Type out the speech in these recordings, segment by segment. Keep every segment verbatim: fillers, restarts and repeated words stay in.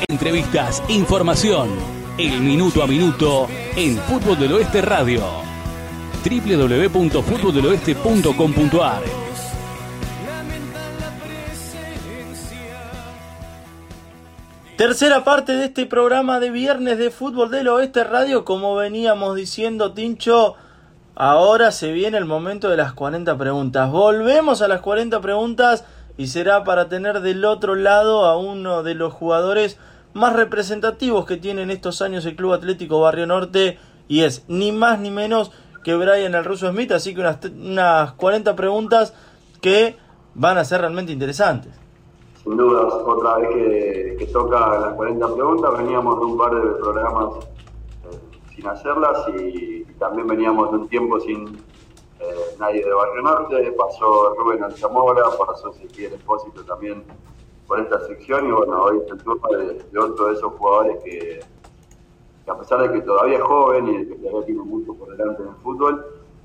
Entrevistas, información, el minuto a minuto en Fútbol del Oeste Radio. doble u doble u doble u punto fútbol del oeste punto com punto a r. Tercera parte de este programa de viernes de Fútbol del Oeste Radio. Como veníamos diciendo, Tincho, ahora se viene el momento de las cuarenta preguntas. Volvemos a las cuarenta preguntas y será para tener del otro lado a uno de los jugadores más representativos que tiene en estos años el Club Atlético Barrio Norte, y es ni más ni menos que Brian el Ruso Smith. Así que unas, unas cuarenta preguntas que van a ser realmente interesantes. Sin dudas, otra vez que, que toca las cuarenta preguntas. Veníamos de un par de programas eh, sin hacerlas y, y también veníamos de un tiempo sin eh, nadie de Barrio Norte. Pasó Rubén Alzamora, pasó Ezequiel Espósito también por esta sección, y bueno, hoy es el turno de, de otro de esos jugadores que, que a pesar de que todavía es joven y de que todavía tiene mucho por delante en el fútbol,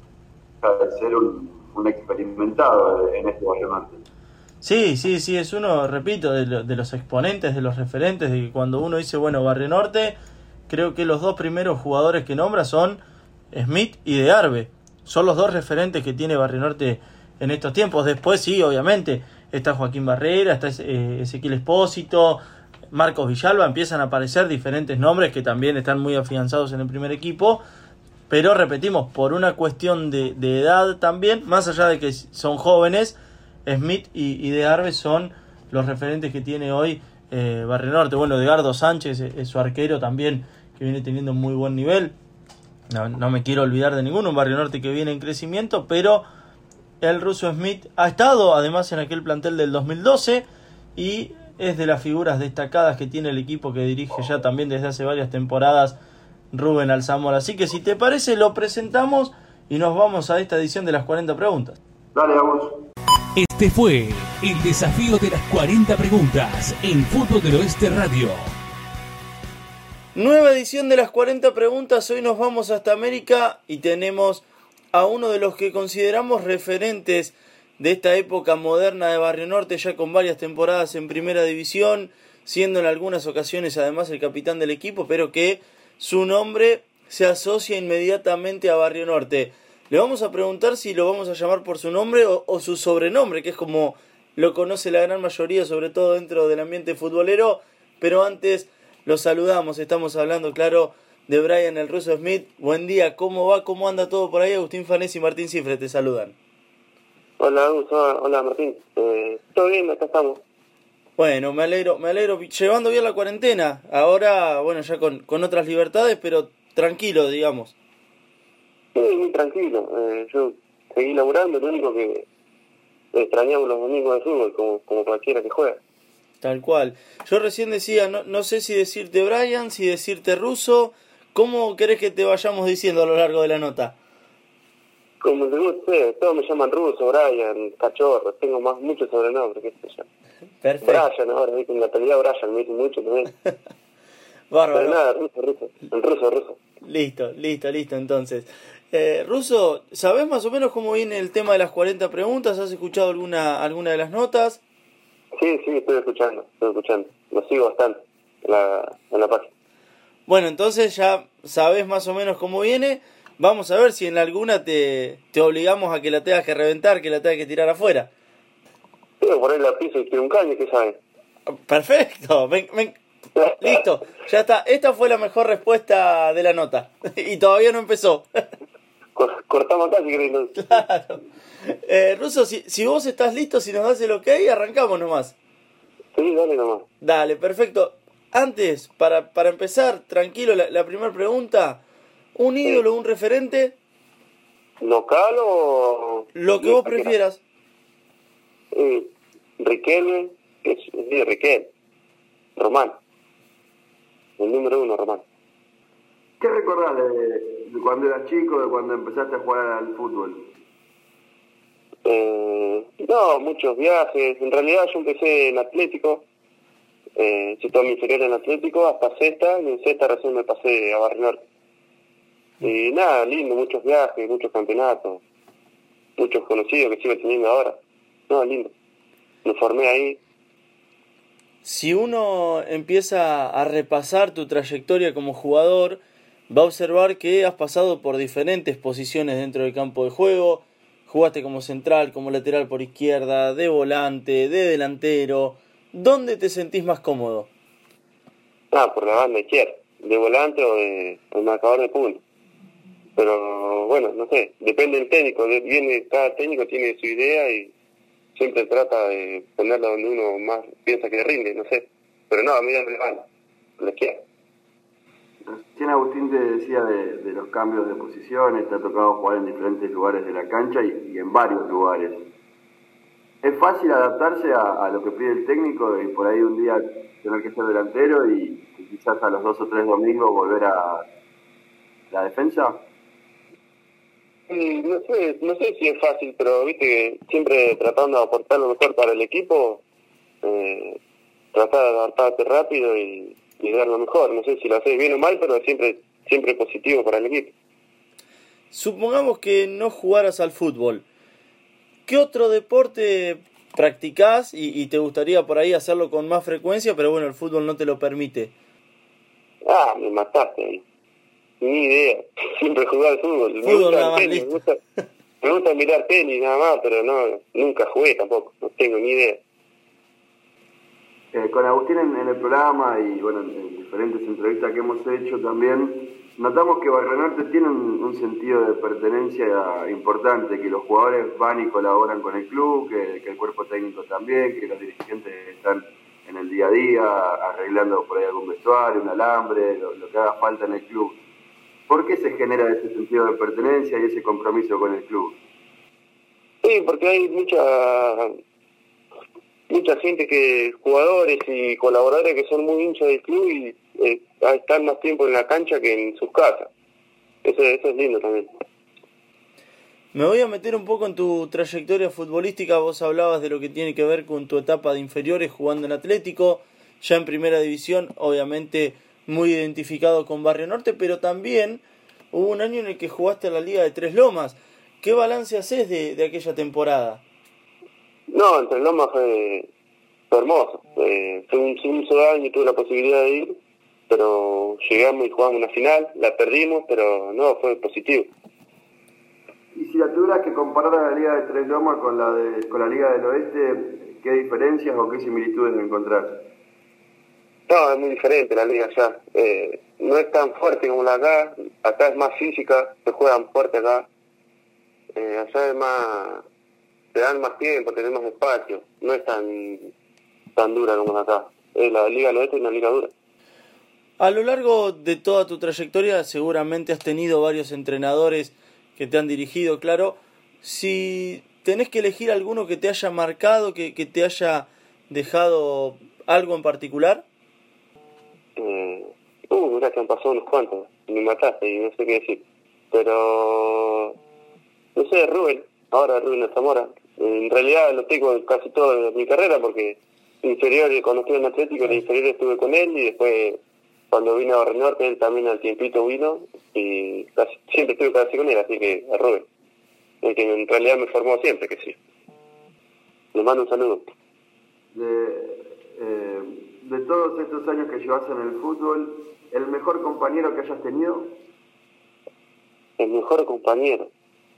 de ser un, un experimentado en este Barrio Norte. Sí, sí, sí, es uno, repito, de, lo, de los exponentes, de los referentes, de que cuando uno dice, bueno, Barrio Norte, creo que los dos primeros jugadores que nombra son Smith y De Arbe. Son los dos referentes que tiene Barrio Norte en estos tiempos. Después sí, obviamente, está Joaquín Barrera, está eh, Ezequiel Espósito, Marcos Villalba, empiezan a aparecer diferentes nombres que también están muy afianzados en el primer equipo. Pero repetimos, por una cuestión de, de edad también, más allá de que son jóvenes, Smith y, y De Arbe son los referentes que tiene hoy eh, Barrio Norte. Bueno, Edgardo Sánchez es, es su arquero también, que viene teniendo muy buen nivel. No, no me quiero olvidar de ninguno, un Barrio Norte que viene en crecimiento, pero el Ruso Smith ha estado además en aquel plantel del dos mil doce y es de las figuras destacadas que tiene el equipo que dirige ya también desde hace varias temporadas Rubén Alzamora. Así que si te parece lo presentamos y nos vamos a esta edición de las cuarenta preguntas. Dale, vamos. Este fue el desafío de las cuarenta preguntas en Fútbol del Oeste Radio. Nueva edición de las cuarenta preguntas. Hoy nos vamos hasta América y tenemos a uno de los que consideramos referentes de esta época moderna de Barrio Norte, ya con varias temporadas en primera división, siendo en algunas ocasiones además el capitán del equipo, pero que su nombre se asocia inmediatamente a Barrio Norte. Le vamos a preguntar si lo vamos a llamar por su nombre o, o su sobrenombre, que es como lo conoce la gran mayoría, sobre todo dentro del ambiente futbolero. Pero antes lo saludamos, estamos hablando, claro, de Brian el Ruso Smith. Buen día, ¿cómo va? ¿Cómo anda todo por ahí? Agustín Fanés y Martín Cifre te saludan. Hola, Agus, hola Martín. Eh, ¿Todo bien? Acá estamos. Bueno, me alegro, me alegro. Llevando bien la cuarentena. Ahora, bueno, ya con, con otras libertades, pero tranquilo, digamos. Sí, muy tranquilo. Eh, yo seguí laburando, lo único que extrañamos los domingos de fútbol, como, como cualquiera que juega. Tal cual. Yo recién decía, no, no sé si decirte Brian, si decirte Ruso. ¿Cómo querés que te vayamos diciendo a lo largo de la nota? Como te guste, todos me llaman Ruso, Brian, Cachorro, tengo más muchos sobrenombres, qué sé yo. Perfecto. Brian ahora, ¿viste? En la actualidad Brian me dicen mucho también. Bárbaro. Pero nada, Ruso, Ruso, el Ruso, Ruso. Listo, listo, listo, entonces. Eh, Ruso, ¿sabés más o menos cómo viene el tema de las cuarenta preguntas? ¿Has escuchado alguna alguna de las notas? Sí, sí, estoy escuchando, estoy escuchando. Lo sigo bastante en la, en la página. Bueno, entonces ya sabés más o menos cómo viene. Vamos a ver si en alguna te, te obligamos a que la tengas que reventar, que la tengas que tirar afuera. Tengo por ahí la piso y quiero un caño, ¿qué sabes? Perfecto, ven, ven. Listo, ya está. Esta fue la mejor respuesta de la nota. Y todavía no empezó. Cortamos acá si querés. Claro. Eh, Ruso, si, si vos estás listo, si nos das el ok, arrancamos nomás. Sí, dale nomás. Dale, perfecto. Antes, para, para empezar, tranquilo, la, la primera pregunta. ¿Un ídolo, sí. un referente? ¿Local o...? Lo que vos prefieras. Eh, Riquelme, es, es Riquelme. Román. El número uno, Román. ¿Qué recordás de, de cuando eras chico, de cuando empezaste a jugar al fútbol? Eh, no, muchos viajes. En realidad yo empecé en Atlético. Eh, hice toda mi inferior en Atlético hasta sexta, y en sexta recién me pasé a Barrio Norte. Y nada, lindo, muchos viajes, muchos campeonatos, muchos conocidos que sigo teniendo ahora. No, lindo. Me formé ahí. Si uno empieza a repasar tu trayectoria como jugador, va a observar que has pasado por diferentes posiciones dentro del campo de juego. Jugaste como central, como lateral por izquierda, de volante, de delantero. ¿Dónde te sentís más cómodo? Ah, por la banda izquierda, de volante o de, de marcador de punta. Pero bueno, no sé, depende del técnico. Viene, cada técnico tiene su idea y siempre trata de ponerla donde uno más piensa que rinde, no sé. Pero no, a mí me van, la izquierda. Recién Agustín te decía de, de los cambios de posiciones, te ha tocado jugar en diferentes lugares de la cancha y, y en varios lugares. ¿Es fácil adaptarse a, a lo que pide el técnico y por ahí un día tener que ser delantero y, y quizás a los dos o tres domingos volver a la defensa? Y no sé, no sé si es fácil, pero viste que siempre tratando de aportar lo mejor para el equipo, eh, tratar de adaptarte rápido y, y dar lo mejor. No sé si lo haces bien o mal, pero siempre siempre positivo para el equipo. Supongamos que no jugaras al fútbol. ¿Qué otro deporte practicás y, y te gustaría por ahí hacerlo con más frecuencia, pero bueno, el fútbol no te lo permite? Ah, me mataste ahí. Ni idea. Siempre jugué al fútbol. Me Fútbol gusta nada más, el tenis, listo. me gusta, me gusta mirar tenis nada más, pero no, nunca jugué tampoco. No tengo ni idea. Eh, con Agustín en, en el programa y bueno, en, en diferentes entrevistas que hemos hecho también, notamos que Barrio Norte tiene un, un sentido de pertenencia importante, que los jugadores van y colaboran con el club, que, que el cuerpo técnico también, que los dirigentes están en el día a día arreglando por ahí algún vestuario, un alambre, lo, lo que haga falta en el club. ¿Por qué se genera ese sentido de pertenencia y ese compromiso con el club? Sí, porque hay mucha mucha gente, que jugadores y colaboradores que son muy hinchas del club y eh, están más tiempo en la cancha que en sus casas. Eso, eso es lindo también. Me voy a meter un poco en tu trayectoria futbolística. Vos hablabas de lo que tiene que ver con tu etapa de inferiores jugando en Atlético, ya en primera división, obviamente muy identificado con Barrio Norte, pero también hubo un año en el que jugaste en la Liga de Tres Lomas. ¿Qué balance haces de, de aquella temporada? No, en Tres Lomas fue, fue hermoso. Eh, fue un, un solo año y tuve la posibilidad de ir, pero llegamos y jugamos una final, la perdimos, pero no, fue positivo. Y si la tuvieras que comparar a la Liga de Tres Lomas con la de con la Liga del Oeste, ¿qué diferencias o qué similitudes encontrás? No, es muy diferente la liga allá. Eh, no es tan fuerte como la acá. Acá es más física, se juegan fuerte acá. Eh, allá es más, te dan más tiempo, tenés más espacio. No es tan tan dura como la acá. Eh, la Liga del Oeste es una liga dura. A lo largo de toda tu trayectoria seguramente has tenido varios entrenadores que te han dirigido, claro. Si tenés que elegir alguno que te haya marcado, que, que te haya dejado algo en particular. Eh, uh, mirá que han pasado unos cuantos. Me mataste y no sé qué decir. Pero, no sé, Rubén. Ahora Rubén Zamora. En realidad lo tengo casi toda mi carrera porque inferior, cuando estuve en Atlético, en inferior estuve con él y después cuando vino a Barrio Norte, él también al tiempito vino y casi, siempre estuve casi con él, así que a Rubén, el que en realidad me formó siempre, que sí. Le mando un saludo. De, eh, de todos estos años que llevas en el fútbol, ¿el mejor compañero que hayas tenido? El mejor compañero.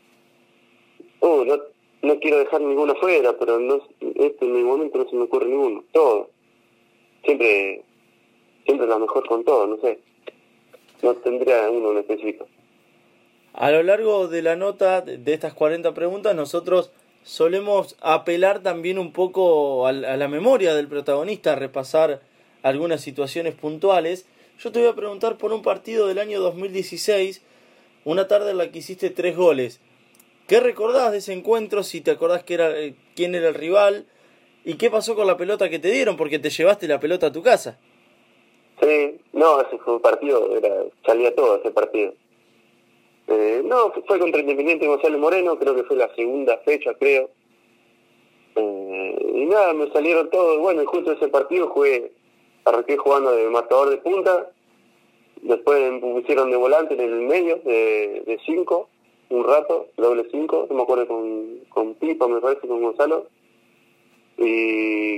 Oh, no, no quiero dejar ninguno fuera, pero no, este en el momento no se me ocurre ninguno. Todo. Siempre... Siempre la mejor con todo, no sé. No tendría uno en específico. A lo largo de la nota de estas cuarenta preguntas, nosotros solemos apelar también un poco a la memoria del protagonista, repasar algunas situaciones puntuales. Yo te voy a preguntar por un partido del año dos mil dieciséis, una tarde en la que hiciste tres goles. ¿Qué recordás de ese encuentro? Si te acordás que era, quién era el rival y qué pasó con la pelota que te dieron, porque te llevaste la pelota a tu casa. Sí, no, ese fue un partido, era, salía todo ese partido. Eh, no, fue contra Independiente González Moreno, creo que fue la segunda fecha, creo. Eh, y nada, me salieron todos, bueno, y justo ese partido jugué, arranqué jugando de marcador de punta, después me pusieron de volante en el medio, de, de cinco, un rato, doble cinco, no me acuerdo, con, con Pipa, me parece, con Gonzalo. Y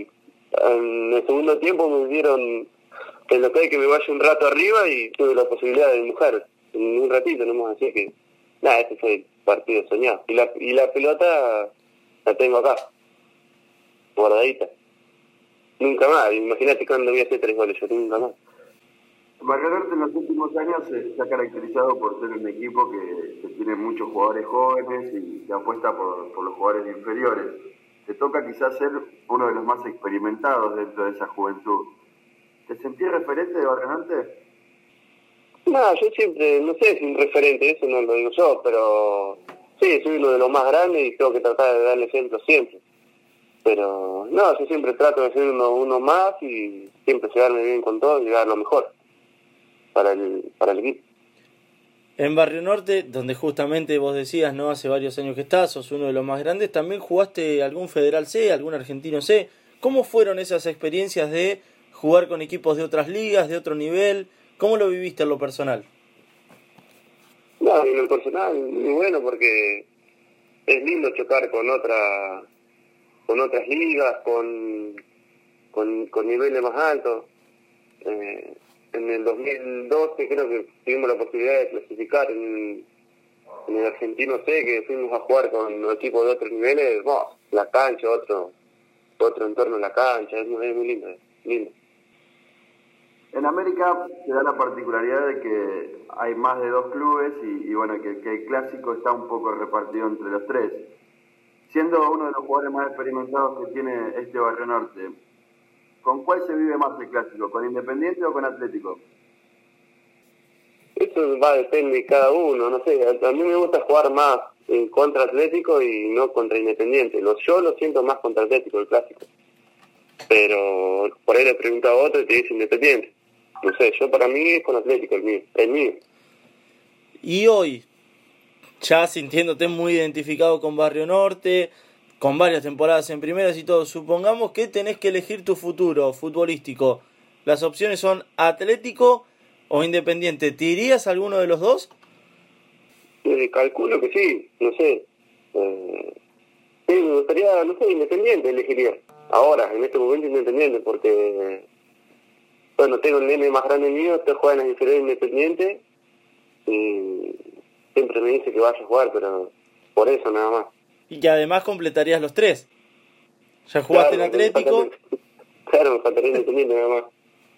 En el segundo tiempo me dieron en lo que hay que me vaya un rato arriba y tuve la posibilidad de mujer en un ratito nomás, así que nada, ese fue el partido soñado. Y la, y la pelota la tengo acá, guardadita. Nunca más, imagínate cuando voy a hacer tres goles, yo nunca más. Barrio Norte en los últimos años se, se ha caracterizado por ser un equipo que, que tiene muchos jugadores jóvenes y que apuesta por, por los jugadores inferiores. Te toca quizás ser uno de los más experimentados dentro de esa juventud. ¿Te sentís referente de Barrio Norte? No, yo siempre, no sé si un referente, eso no lo digo yo, pero sí, soy uno de los más grandes y tengo que tratar de darle ejemplo siempre. Pero no, yo siempre trato de ser uno, uno más y siempre llevarme bien con todo y dar lo mejor para el, para el equipo. En Barrio Norte, donde justamente vos decías, no, hace varios años que estás, sos uno de los más grandes, ¿también jugaste algún Federal C, algún Argentino C? ¿Cómo fueron esas experiencias de jugar con equipos de otras ligas, de otro nivel? ¿Cómo lo viviste en lo personal? No, en lo personal, muy bueno porque es lindo chocar con otra, con otras ligas, con, con, con niveles más altos. Eh, en el dos mil doce creo que tuvimos la posibilidad de clasificar en, en el Argentino C, que fuimos a jugar con equipos de otros niveles, oh, la cancha, otro otro entorno en la cancha, es muy, es muy lindo, lindo. En América se da la particularidad de que hay más de dos clubes y, y bueno, que, que el clásico está un poco repartido entre los tres. Siendo uno de los jugadores más experimentados que tiene este Barrio Norte, ¿con cuál se vive más el clásico? ¿Con Independiente o con Atlético? Eso va a depender de cada uno, no sé, a, a mí me gusta jugar más en contra Atlético y no contra Independiente. Lo, yo lo siento más contra Atlético, el clásico. Pero por ahí le pregunto a otro y te dice Independiente. No sé, yo para mí es con Atlético el mío, el mío. Y hoy, ya sintiéndote muy identificado con Barrio Norte, con varias temporadas en primeras y todo, supongamos que tenés que elegir tu futuro futbolístico. Las opciones son Atlético o Independiente. ¿Te irías a alguno de los dos? Eh, calculo que sí, no sé. Eh, sí, me gustaría, no sé, Independiente elegiría. Ahora, en este momento Independiente, porque bueno, tengo el nene más grande mío, estoy jugando en las inferiores Independiente y siempre me dice que vaya a jugar, pero por eso nada más. Y que además completarías los tres. Ya jugaste claro, en Atlético. Me faltaría, claro, me faltaría Independiente nada más.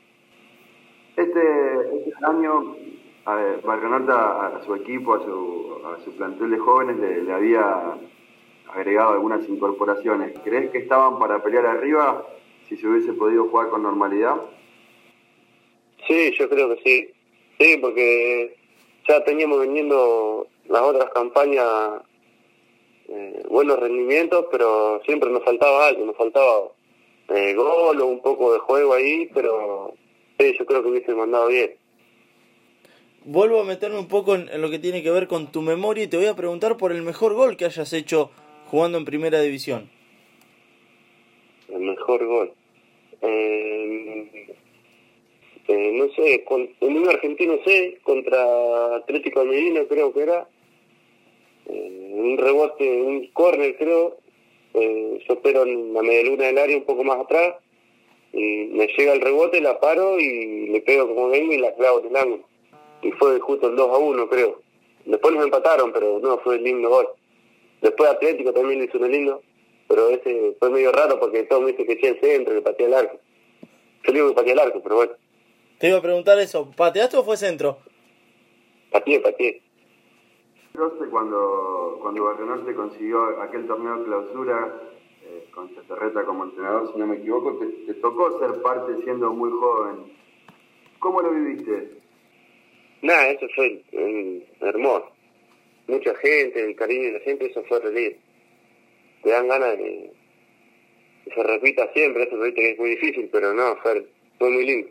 Este, este año, a ver, Barrio Norte a, a su equipo, a su, a su plantel de jóvenes, le, le había agregado algunas incorporaciones. ¿Crees que estaban para pelear arriba si se hubiese podido jugar con normalidad? Sí, yo creo que sí. Sí, porque ya teníamos vendiendo las otras campañas eh, buenos rendimientos, pero siempre nos faltaba algo, nos faltaba eh, gol o un poco de juego ahí, pero sí, yo creo que hubiese mandado bien. Vuelvo a meterme un poco en, en lo que tiene que ver con tu memoria y te voy a preguntar por el mejor gol que hayas hecho jugando en Primera División. El mejor gol. Eh, eh, no sé, con, en un argentino C contra Atlético de Medina creo que era. Eh, un rebote, un córner creo. Eh, yo espero en la medialuna del área un poco más atrás. Y me llega el rebote, la paro y le pego como vengo y la clavo en el ángulo. Y fue justo el dos a uno creo. Después nos empataron, pero no, fue el lindo gol. Después Atlético también le hizo un lindo, pero ese fue medio raro porque todos me dicen que eché el centro, que pateé el arco. Yo digo que pateé el arco, pero bueno. Te iba a preguntar eso, ¿pateaste o fue centro? Pateé, pateé. Cuando, cuando Barrio Norte consiguió aquel torneo de clausura eh, con Chacerreta como entrenador, si no me equivoco, te, te tocó ser parte siendo muy joven. ¿Cómo lo viviste? Nada, eso fue eh, hermoso. Mucha gente, el cariño de la gente, eso fue relieve. Te dan ganas de que se repita siempre, eso viste que es muy difícil, pero no, fue, fue muy lindo.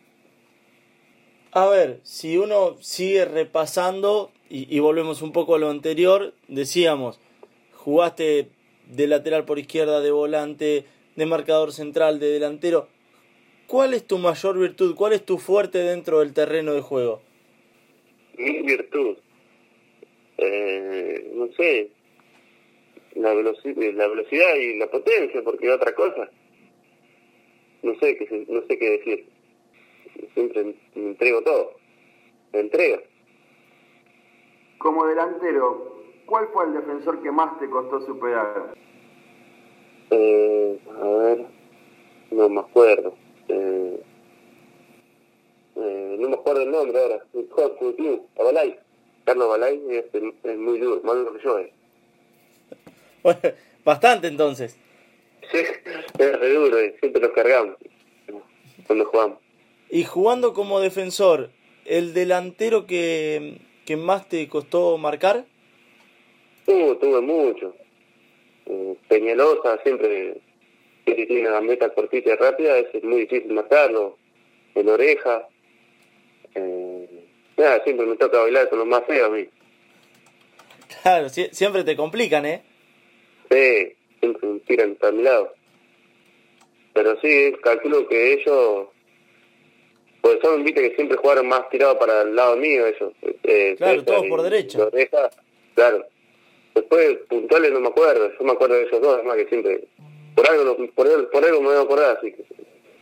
A ver, si uno sigue repasando y, y volvemos un poco a lo anterior, decíamos, jugaste de lateral por izquierda, de volante, de marcador central, de delantero. ¿Cuál es tu mayor virtud? ¿Cuál es tu fuerte dentro del terreno de juego? Mi virtud, eh, no sé, la velocidad, la velocidad y la potencia, porque otra cosa. no sé qué, no sé qué decir. Siempre me entrego todo. Me entrego. Como delantero, ¿cuál fue el defensor que más te costó superar? Eh, a ver, no me acuerdo. Eh, eh, no me acuerdo el nombre ahora. Juega con el club, Abalay. Carlos Abalay es, es muy duro, más duro que yo. Eh. Bueno, bastante entonces. Sí, es re duro, eh. Siempre los cargamos cuando jugamos. Y jugando como defensor, ¿el delantero que, que más te costó marcar? Uh, tuve mucho. Eh, Peñalosa siempre, que tiene una gambeta cortita y rápida, es muy difícil marcarlo. El Oreja. Eh, nada, siempre me toca bailar con los más feos a mí. Claro, si, siempre te complican, ¿eh? Sí, siempre me tiran para mi lado. Pero sí, calculo que ellos... Pues son, viste, que siempre jugaron más tirados para el lado mío ellos. Eh, claro, César todos y por derecha. Oreja, claro. Después, puntuales no me acuerdo. Yo me acuerdo de ellos dos, además que siempre... Por algo, por, por algo me voy a acordar, así que...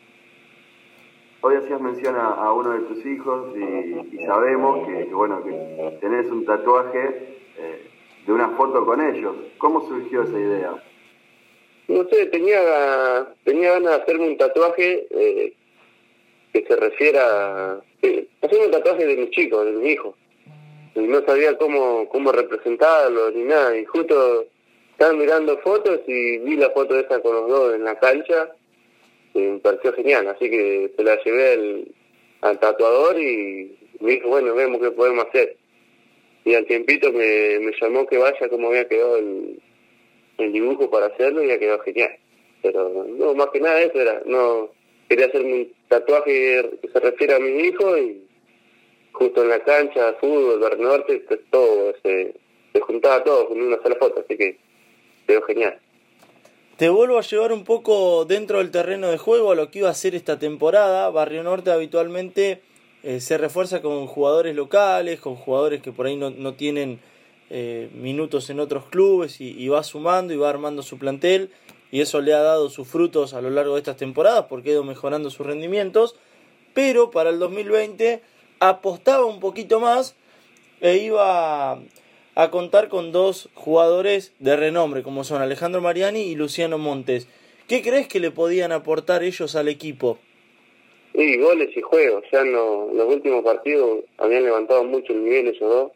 Hoy hacías mención a, a uno de tus hijos y, y sabemos que, que, bueno, que tenés un tatuaje eh, de una foto con ellos. ¿Cómo surgió esa idea? No sé, tenía tenía ganas de hacerme un tatuaje eh, que se refiera... Eh, hacerme un tatuaje de mis chicos, de mis hijos. Y no sabía cómo, cómo representarlo ni nada. Y justo estaba mirando fotos y vi la foto esa con los dos en la cancha. Y me pareció genial, así que se la llevé al, al tatuador y me dijo, bueno, vemos qué podemos hacer. Y al tiempito me, me llamó que vaya como había quedado el, el dibujo para hacerlo y ha quedado genial. Pero no, más que nada eso era, no quería hacerme un tatuaje que se refiera a mi hijo y justo en la cancha, fútbol, Barrio Norte, todo, se, se juntaba todo en una sola foto, así que quedó genial. Te vuelvo a llevar un poco dentro del terreno de juego a lo que iba a ser esta temporada. Barrio Norte habitualmente eh, se refuerza con jugadores locales, con jugadores que por ahí no, no tienen eh, minutos en otros clubes y, y va sumando y va armando su plantel. Y eso le ha dado sus frutos a lo largo de estas temporadas porque ha ido mejorando sus rendimientos. Pero para el dos mil veinte apostaba un poquito más e iba a... a contar con dos jugadores de renombre, como son Alejandro Mariani y Luciano Montes. ¿Qué crees que le podían aportar ellos al equipo? Y goles y juegos. Ya en lo, los últimos partidos habían levantado mucho el nivel ellos dos.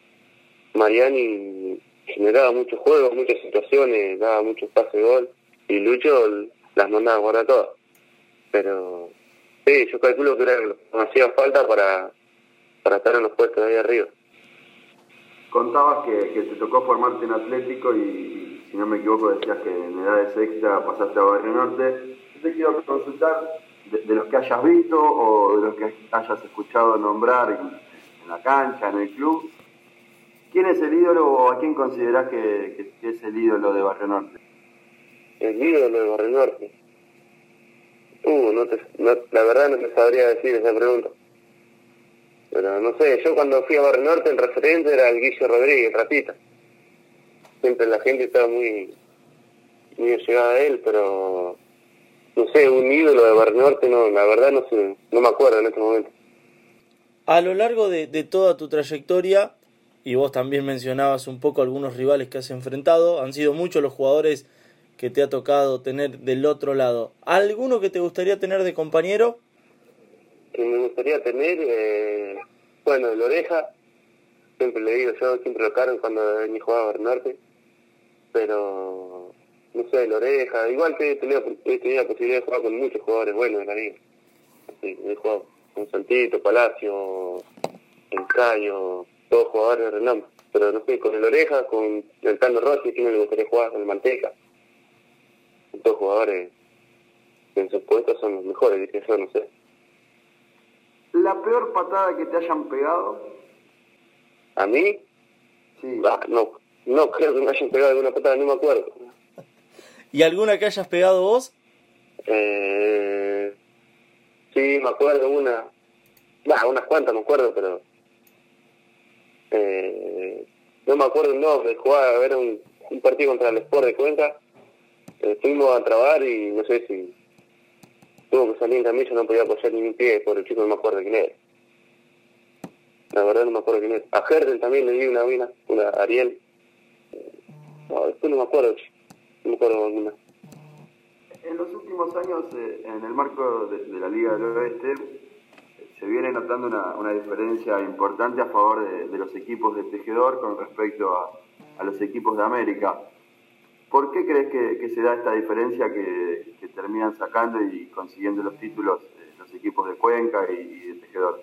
Mariani generaba muchos juegos, muchas situaciones, daba muchos pases de gol. Y Lucho las mandaba a guardar todas. Pero sí, yo calculo que era lo que me hacía falta para, para estar en los puestos de ahí arriba. Contabas que, que te tocó formarte en Atlético y, y, si no me equivoco, decías que en edades extra pasaste a Barrio Norte. Yo te quiero consultar de, de los que hayas visto o de los que hayas escuchado nombrar en, en la cancha, en el club. ¿Quién es el ídolo o a quién considerás que, que, que es el ídolo de Barrio Norte? El ídolo de Barrio Norte. Uh, no te, no, la verdad no te sabría decir esa pregunta. Pero no sé, yo cuando fui a Barrio Norte el referente era el Guillo Rodríguez, Ratita. Siempre la gente estaba muy muy allegada a él, pero no sé, un ídolo de Barrio Norte, no, la verdad no sé, no me acuerdo en este momento. A lo largo de, de toda tu trayectoria, y vos también mencionabas un poco algunos rivales que has enfrentado, han sido muchos los jugadores que te ha tocado tener del otro lado. ¿Alguno que te gustaría tener de compañero? Que me gustaría tener, eh, bueno, el Oreja, siempre le digo yo, siempre lo cargo cuando venía a jugar a Barrio Norte, pero no sé, el Oreja, igual que he tenido, he tenido la posibilidad de jugar con muchos jugadores buenos de la liga. Sí, he jugado con Santito, Palacio, Encayo, todos jugadores de renombre, pero no sé, con el Oreja, con el Tano Rossi, que no le gustaría jugar, con el Manteca, son todos jugadores que en sus puestos son los mejores, diría yo, no sé. ¿La peor patada que te hayan pegado? ¿A mí? Sí. Ah, no, no creo que me hayan pegado alguna patada, no me acuerdo. ¿Y alguna que hayas pegado vos? Eh, sí, me acuerdo una, bah, unas cuantas me acuerdo, pero eh, no me acuerdo el nombre. Jugaba, era un, un partido contra el Sport de Cuenca. Eh, fuimos a trabar y no sé si tuvo que salir en camilla, no podía apoyar ni un pie, por el chico no me acuerdo quién era. La verdad no me acuerdo quién era. A Herden también le di una mina, una Ariel. No, después no me acuerdo, no me acuerdo alguna. En los últimos años, eh, en el marco de, de la Liga del Oeste, se viene notando una, una diferencia importante a favor de, de los equipos de Tejedor con respecto a, a los equipos de América. ¿Por qué crees que, que se da esta diferencia que, que terminan sacando y consiguiendo los títulos eh, los equipos de Cuenca y, y de Tejedor?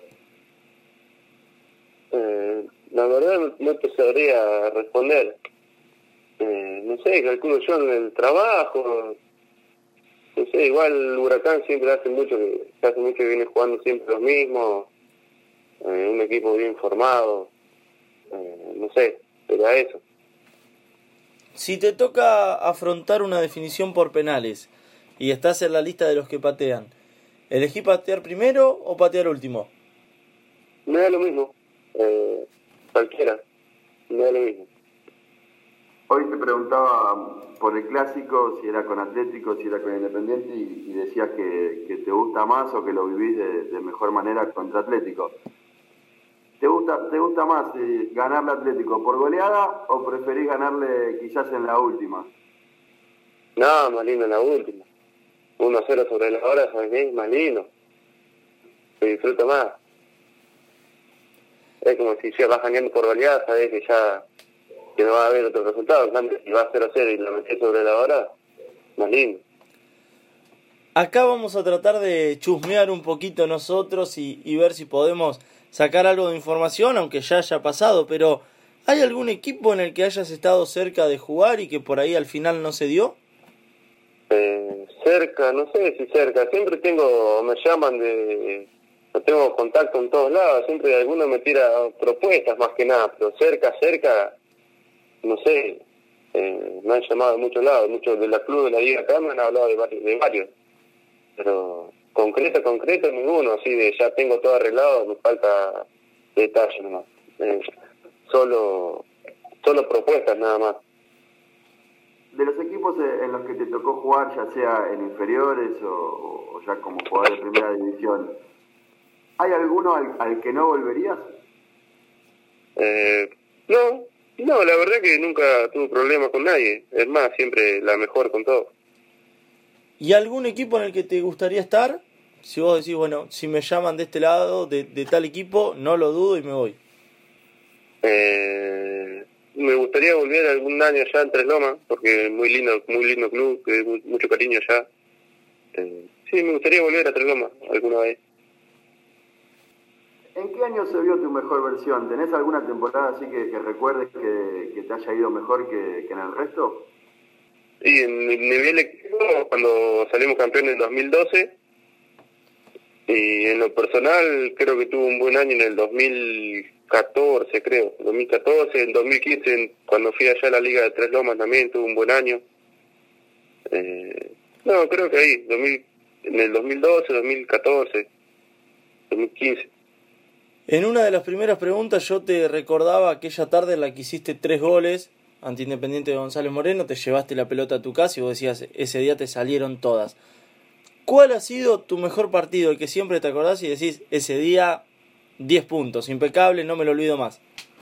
Eh, la verdad no, no te sabría responder. Eh, no sé, calculo yo en el trabajo. No sé, igual el Huracán siempre hace mucho que hace mucho que viene jugando siempre los mismos. Eh, un equipo bien formado. Eh, no sé, era eso. Si te toca afrontar una definición por penales y estás en la lista de los que patean, ¿elegí patear primero o patear último? Me da lo mismo. Eh, cualquiera. Me da lo mismo. Hoy te preguntaba por el clásico, si era con Atlético, si era con Independiente, y, y decías que, que te gusta más o que lo vivís de, de mejor manera contra Atlético. ¿Te gusta, te gusta más eh, ganarle a Atlético por goleada o preferís ganarle quizás en la última? No, más lindo en la última. uno a cero sobre la hora, ¿sabes qué? Más lindo. Se disfruta más. Es como si ya vas ganando por goleada, sabes que ya que no va a haber otro resultado. En cambio, si va cero a cero y lo metés sobre la hora, más lindo. Acá vamos a tratar de chusmear un poquito nosotros y, y ver si podemos sacar algo de información, aunque ya haya pasado, pero ¿hay algún equipo en el que hayas estado cerca de jugar y que por ahí al final no se dio? Eh, cerca, no sé si cerca, siempre tengo, me llaman de, no tengo contacto en todos lados, siempre alguno me tira propuestas más que nada, pero cerca, cerca, no sé, eh, me han llamado de muchos lados, muchos de la club de la Liga acá me han hablado de varios, de varios, pero concreto, concreto ninguno, así de ya tengo todo arreglado, me falta detalle nomás, eh, solo, solo propuestas nada más. De los equipos en los que te tocó jugar, ya sea en inferiores o, o ya como jugador de primera división, ¿hay alguno al, al que no volverías? Eh, no, no, la verdad que nunca tuve problemas con nadie, es más, siempre la mejor con todo. ¿Y algún equipo en el que te gustaría estar? Si vos decís, bueno, si me llaman de este lado, de, de tal equipo, no lo dudo y me voy. Eh, me gustaría volver algún año allá en Tres Lomas, porque es muy lindo, muy lindo club, que hay mucho cariño allá. Eh, sí, me gustaría volver a Tres Lomas alguna vez. ¿En qué año se vio tu mejor versión? ¿Tenés alguna temporada así que, que recuerdes que, que te haya ido mejor que, que en el resto? Sí, en mi nivel equipo, cuando salimos campeones en dos mil doce, y en lo personal creo que tuve un buen año en el dos mil catorce, creo, dos mil catorce, en dos mil quince, cuando fui allá a la Liga de Tres Lomas también tuve un buen año. Eh, no, creo que ahí, dos mil, en el dos mil doce, dos mil catorce, dos mil quince. En una de las primeras preguntas yo te recordaba aquella tarde en la que hiciste tres goles ante Independiente de González Moreno, te llevaste la pelota a tu casa y vos decías, ese día te salieron todas. ¿Cuál ha sido tu mejor partido, el que siempre te acordás y decís, ese día diez puntos, impecable, no me lo olvido más?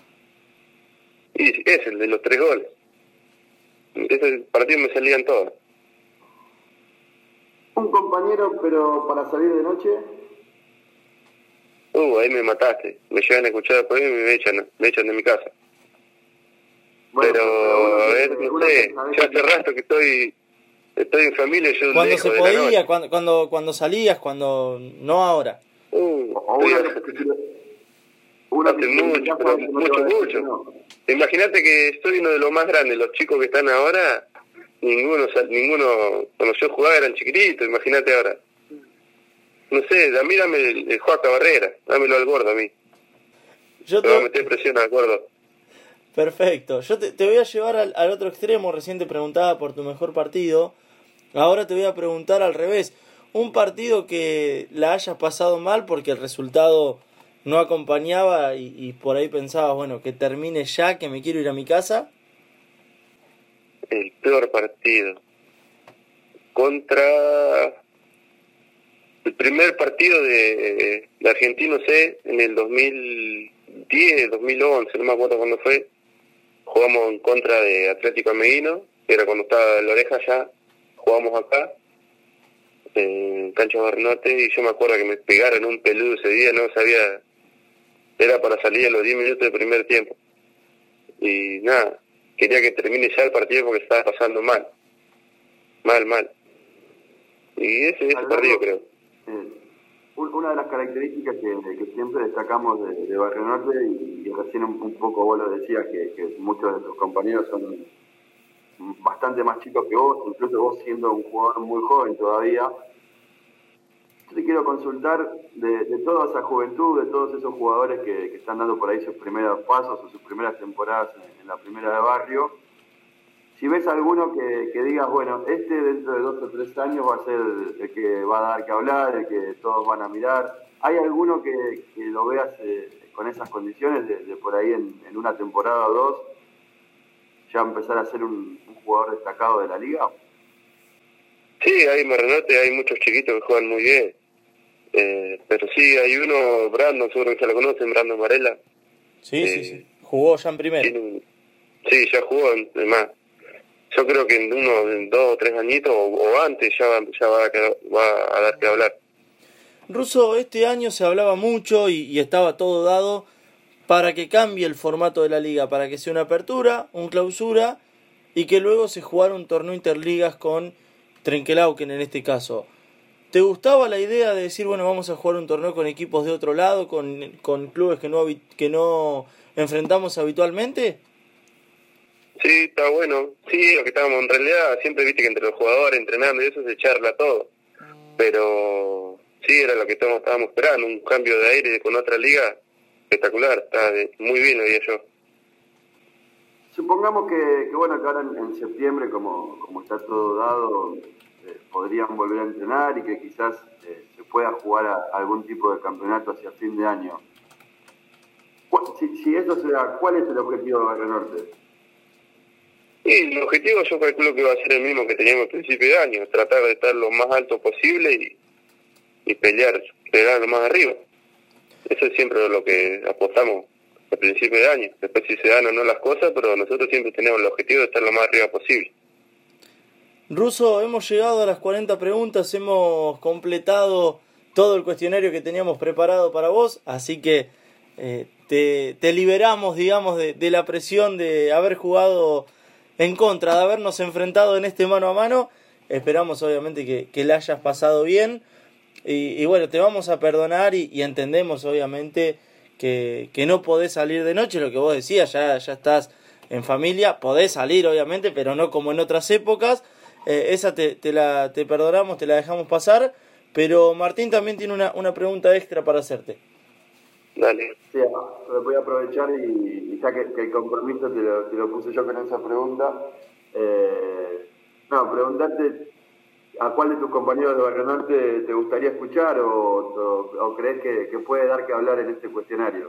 Y es el de los tres goles. Ese partido me salían todas. Un compañero, pero para salir de noche... Uh, ahí me mataste. Me llegan a escuchar después y me echan, me echan de mi casa. Bueno, pero, pero a ver, no sé, yo hace rato que estoy estoy en familia, yo cuando lejos se de podía, cuando, cuando cuando salías, cuando no ahora. Uh, o una, una hace mucho, pero mucho, mucho. No. Imagínate que estoy uno de los más grandes, los chicos que están ahora, ninguno, ninguno, cuando yo jugaba eran chiquititos, imagínate ahora. No sé, a mí dame el, el Joaca Barrera, dámelo al gordo a mí. Yo te voy a meter presión al gordo. Perfecto, yo te, te voy a llevar al, al otro extremo, recién te preguntaba por tu mejor partido, ahora te voy a preguntar al revés, un partido que la hayas pasado mal porque el resultado no acompañaba y, y por ahí pensabas, bueno, que termine ya, que me quiero ir a mi casa. El peor partido contra el primer partido de, de Argentino C en el dos mil diez, dos mil once, no me acuerdo cuándo fue. Jugamos en contra de Atlético Ameguino, que era cuando estaba en La Oreja ya. Jugamos acá, en Cancha Barrenote, y yo me acuerdo que me pegaron un peludo ese día, no sabía, era para salir a los diez minutos del primer tiempo. Y nada, quería que termine ya el partido porque estaba pasando mal. Mal, mal. Y ese es el partido, creo. Eh, una de las características que, que siempre destacamos de, de Barrio Norte, y, y recién un, un poco vos lo decías, que, que muchos de tus compañeros son bastante más chicos que vos, incluso vos siendo un jugador muy joven todavía. Yo te quiero consultar de, de toda esa juventud, de todos esos jugadores que, que están dando por ahí sus primeros pasos o sus primeras temporadas en, en la primera de Barrio. Si ves alguno que, que digas, bueno, este dentro de dos o tres años va a ser el, el que va a dar que hablar, el que todos van a mirar. ¿Hay alguno que, que lo veas eh, con esas condiciones de, de por ahí en, en una temporada o dos ya empezar a ser un, un jugador destacado de la liga? Sí, hay Marrenote, hay muchos chiquitos que juegan muy bien. Eh, pero sí, hay uno, Brandon, seguro que ya lo conocen, Brandon Varela. Sí, eh, sí, sí. Jugó ya en primera. Un, sí, ya jugó, además. Yo creo que en uno, en dos o tres añitos, o, o antes, ya, ya va, a, va a dar que hablar. Russo, este año se hablaba mucho y, y estaba todo dado para que cambie el formato de la liga, para que sea una apertura, un clausura, y que luego se jugara un torneo interligas con Trenquelauquen en este caso. ¿Te gustaba la idea de decir, bueno, vamos a jugar un torneo con equipos de otro lado, con, con clubes que no, que no enfrentamos habitualmente? Sí, está bueno. Sí, lo que estábamos, en realidad, siempre viste que entre los jugadores, entrenando y eso se charla todo. Pero sí, era lo que estábamos, estábamos esperando, un cambio de aire con otra liga espectacular, está muy bien, lo diría yo. Supongamos que, que bueno, que ahora en, en septiembre, como, como está todo dado, eh, podrían volver a entrenar y que quizás eh, se pueda jugar a, a algún tipo de campeonato hacia fin de año. Si, si eso se da, ¿cuál es el objetivo de Barrio Norte? Y el objetivo yo calculo que va a ser el mismo que teníamos al principio de año, tratar de estar lo más alto posible y, y pelear, pelear lo más arriba. Eso es siempre lo que apostamos al principio de año. Después si se dan o no las cosas, pero nosotros siempre tenemos el objetivo de estar lo más arriba posible. Russo, hemos llegado a las cuarenta preguntas, hemos completado todo el cuestionario que teníamos preparado para vos, así que eh, te, te liberamos, digamos, de, de la presión de haber jugado en contra, de habernos enfrentado en este mano a mano. Esperamos obviamente que, que la hayas pasado bien y, y bueno, te vamos a perdonar y, y entendemos obviamente que, que no podés salir de noche, lo que vos decías, ya, ya estás en familia, podés salir obviamente, pero no como en otras épocas. Eh, esa te, te la te perdonamos, te la dejamos pasar, pero Martín también tiene una, una pregunta extra para hacerte. Dale. Sí, voy a aprovechar y, y ya que, que el compromiso te lo, te lo puse yo con esa pregunta. Eh, no, preguntarte a cuál de tus compañeros de Barrio Norte te gustaría escuchar o, o, o crees que, que puede dar que hablar en este cuestionario.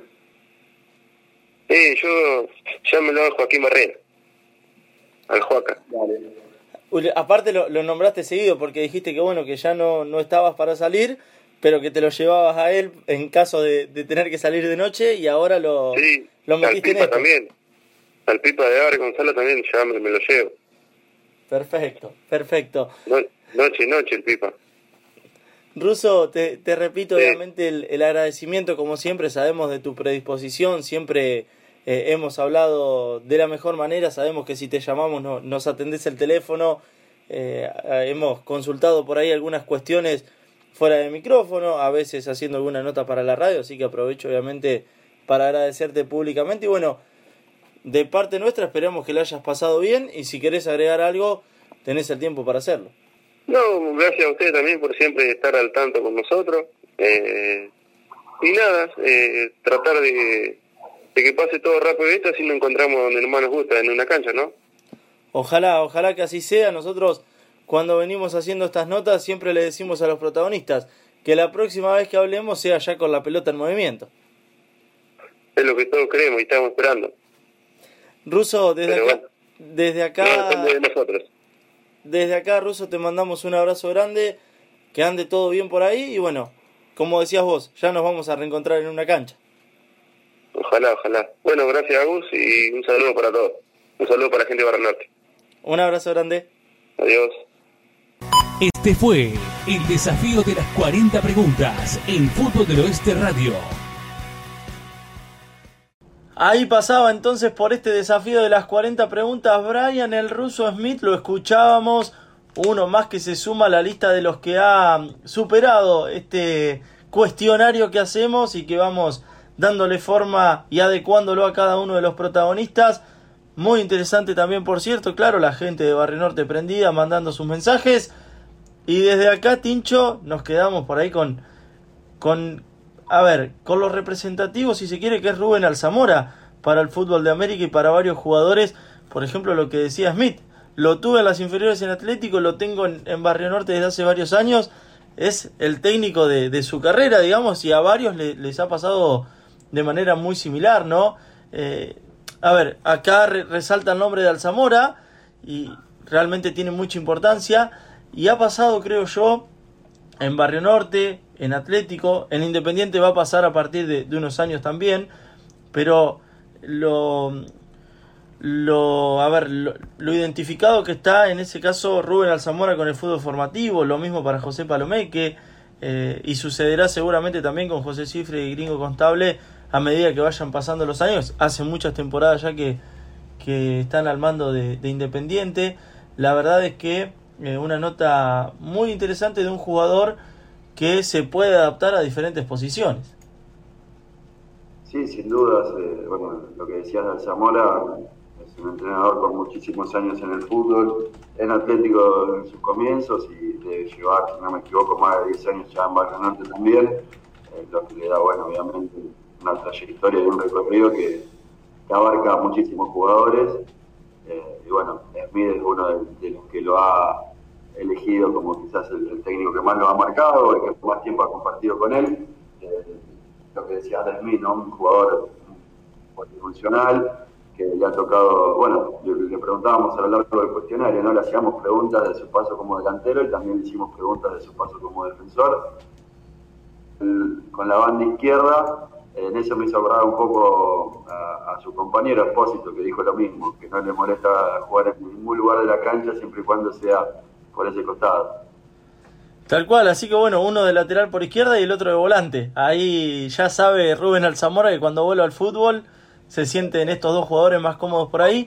Eh, yo ya me lo hago Joaquín Barrera, al Joaca. Dale. Aparte lo, lo nombraste seguido porque dijiste que bueno, que ya no, no estabas para salir, pero que te lo llevabas a él en caso de, de tener que salir de noche y ahora lo, sí, lo metiste en Pipa esto. También. Al Pipa de Abre Gonzalo también ya me, me lo llevo. Perfecto, perfecto. No, noche y noche el Pipa. Russo, te, te repito sí. obviamente el, el agradecimiento como siempre, sabemos de tu predisposición, siempre eh, hemos hablado de la mejor manera, sabemos que si te llamamos no, nos atendés el teléfono, eh, hemos consultado por ahí algunas cuestiones fuera de micrófono, a veces haciendo alguna nota para la radio, así que aprovecho obviamente para agradecerte públicamente y bueno, de parte nuestra esperamos que la hayas pasado bien y si querés agregar algo tenés el tiempo para hacerlo. No, gracias a ustedes también por siempre estar al tanto con nosotros eh, y nada, eh, tratar de, de que pase todo rápido esto, así nos encontramos donde más nos gusta, en una cancha, ¿no? Ojalá, ojalá que así sea. Nosotros cuando venimos haciendo estas notas siempre le decimos a los protagonistas que la próxima vez que hablemos sea ya con la pelota en movimiento. Es lo que todos creemos y estamos esperando. Russo, desde Pero acá, bueno, desde acá, no depende de nosotros. desde acá, Russo, te mandamos un abrazo grande. que ande todo bien por ahí y bueno, como decías vos, ya nos vamos a reencontrar en una cancha. Ojalá, ojalá. Bueno, gracias a vos y un saludo para todos. Un saludo para la gente de Barrio Norte. Un abrazo grande. Adiós. Este fue el desafío de las cuarenta preguntas en Fútbol del Oeste Radio. Ahí pasaba entonces por este desafío de las cuarenta preguntas Brian el Ruso Smith, lo escuchábamos, uno más que se suma a la lista de los que ha superado este cuestionario que hacemos y que vamos dándole forma y adecuándolo a cada uno de los protagonistas. Muy interesante también, por cierto, claro, la gente de Barrio Norte prendida, mandando sus mensajes. Y desde acá, Tincho, nos quedamos por ahí con, con, a ver, con los representativos, si se quiere, que es Rubén Alzamora para el fútbol de América y para varios jugadores. Por ejemplo, lo que decía Smith, lo tuve en las inferiores en Atlético, lo tengo en, en Barrio Norte desde hace varios años. Es el técnico de, de su carrera, digamos, y a varios le, les ha pasado de manera muy similar, ¿no? Eh, a ver, acá re, resalta el nombre de Alzamora y realmente tiene mucha importancia. Y ha pasado, creo yo, en Barrio Norte, en Atlético, en Independiente va a pasar a partir de, de unos años también, pero lo, lo, a ver, lo, lo identificado que está en ese caso Rubén Alzamora con el fútbol formativo, lo mismo para José Palomeque, eh, y sucederá seguramente también con José Cifre y Gringo Contable a medida que vayan pasando los años. Hace muchas temporadas ya que, que están al mando de, de Independiente. La verdad es que eh, una nota muy interesante de un jugador que se puede adaptar a diferentes posiciones. Sí, sin dudas. Eh, bueno, lo que decías de Alzamora, es un entrenador con muchísimos años en el fútbol, en Atlético en sus comienzos y debe llevar, si no me equivoco, más de diez años ya en Barrio Norte también, eh, lo que le da, bueno, obviamente una trayectoria y un recorrido que, que abarca a muchísimos jugadores. Eh, y bueno, Smith es uno de, de los que lo ha elegido como quizás el, el técnico que más lo ha marcado, el que más tiempo ha compartido con él. Eh, lo que decías de Smith, ¿no? Un jugador multifuncional que le ha tocado, bueno, le, le preguntábamos a lo largo del cuestionario, ¿no? Le hacíamos preguntas de su paso como delantero y también le hicimos preguntas de su paso como defensor. El, con la banda izquierda, en eso me hizo acordar un poco a, a su compañero Espósito, que dijo lo mismo, que no le molesta jugar en ningún lugar de la cancha siempre y cuando sea por ese costado. Tal cual, así que bueno, uno de lateral por izquierda y el otro de volante. Ahí ya sabe Rubén Alzamora que cuando vuelve al fútbol se sienten estos dos jugadores más cómodos por ahí.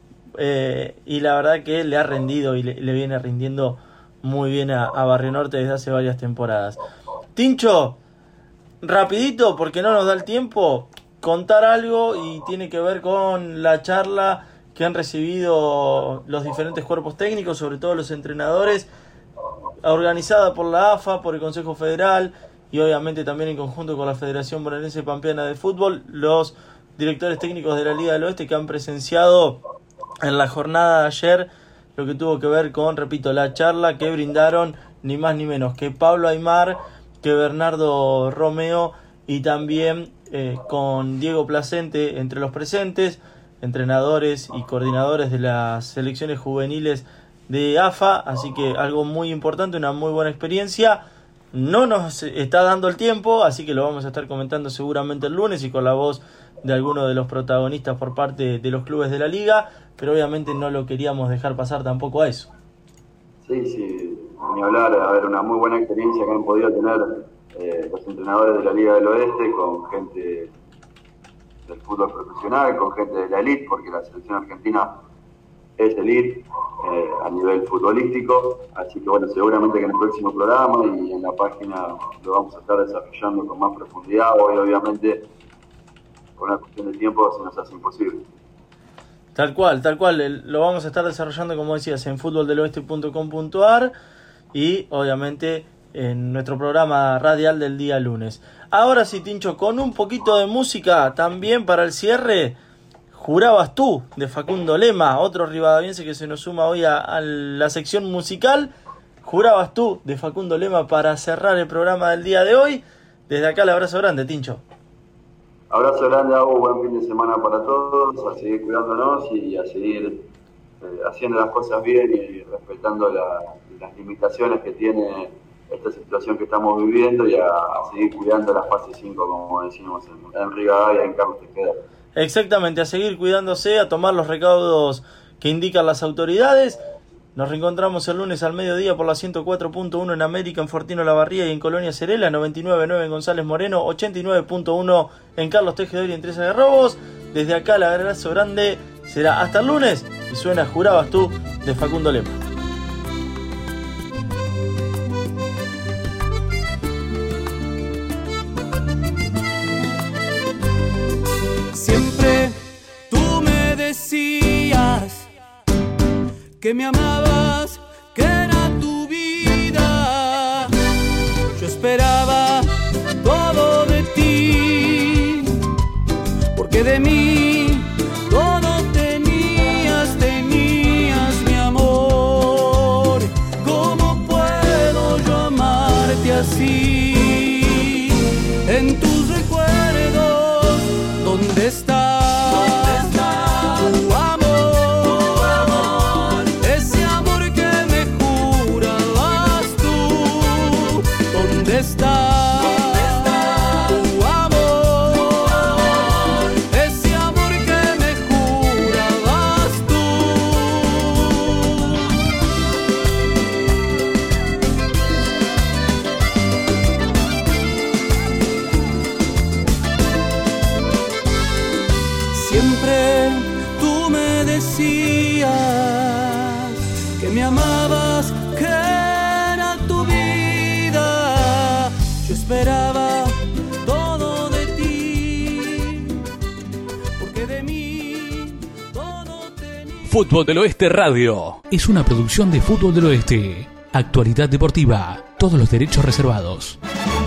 Eh, y la verdad que le ha rendido y le, le viene rindiendo muy bien a, a Barrio Norte desde hace varias temporadas. Tincho, rapidito, porque no nos da el tiempo, contar algo y tiene que ver con la charla que han recibido los diferentes cuerpos técnicos, sobre todo los entrenadores, organizada por la A F A, por el Consejo Federal y obviamente también en conjunto con la Federación Bonaerense Pampeana de Fútbol, los directores técnicos de la Liga del Oeste que han presenciado en la jornada de ayer lo que tuvo que ver con, repito, la charla que brindaron ni más ni menos que Pablo Aimar, que Bernardo Romeo y también eh, con Diego Placente entre los presentes, entrenadores y coordinadores de las selecciones juveniles de A F A, así que algo muy importante, una muy buena experiencia. No nos está dando el tiempo, así que lo vamos a estar comentando seguramente el lunes y con la voz de alguno de los protagonistas por parte de los clubes de la liga, pero obviamente no lo queríamos dejar pasar tampoco a eso. Sí, sí, ni hablar, a ver, una muy buena experiencia que han podido tener eh, los entrenadores de la Liga del Oeste con gente del fútbol profesional, con gente de la elite, porque la selección argentina es elite eh, a nivel futbolístico, así que bueno, seguramente que en el próximo programa y en la página lo vamos a estar desarrollando con más profundidad. Hoy obviamente con una cuestión de tiempo se nos hace imposible. Tal cual, tal cual, lo vamos a estar desarrollando, como decías, en fútbol del oeste punto com punto a r y obviamente en nuestro programa radial del día lunes. Ahora sí, Tincho, con un poquito de música también para el cierre. Jurabas tú, de Facundo Lema, otro rivadaviense que se nos suma hoy a, a la sección musical. Jurabas tú, de Facundo Lema, para cerrar el programa del día de hoy. Desde acá el abrazo grande, Tincho. Abrazo grande, Abu, buen fin de semana para todos, a seguir cuidándonos y a seguir eh, haciendo las cosas bien y respetando la, las limitaciones que tiene esta situación que estamos viviendo y a, a seguir cuidando la fase cinco, como decimos en, en Rivadavia, en Carlos Tejeda. Exactamente, a seguir cuidándose, a tomar los recaudos que indican las autoridades. Nos reencontramos el lunes al mediodía por la ciento cuatro punto uno en América, en Fortino Lavarría y en Colonia Cerela, noventa y nueve punto nueve en González Moreno, ochenta y nueve punto uno en Carlos Tejedor y en Teresa de Robos. Desde acá el abrazo grande, será hasta el lunes y suena Jurabas tú de Facundo Lema. Siempre tú me decías que me amabas, que era tu vida. Yo esperaba todo de ti, porque de mí todo tenías, tenías mi amor. ¿Cómo puedo yo amarte así? En tus recuerdos, ¿dónde estás? Siempre tú me decías que me amabas, que era tu vida. Yo esperaba todo de ti, porque de mí todo tenía. Fútbol del Oeste Radio es una producción de Fútbol del Oeste. Actualidad deportiva, todos los derechos reservados.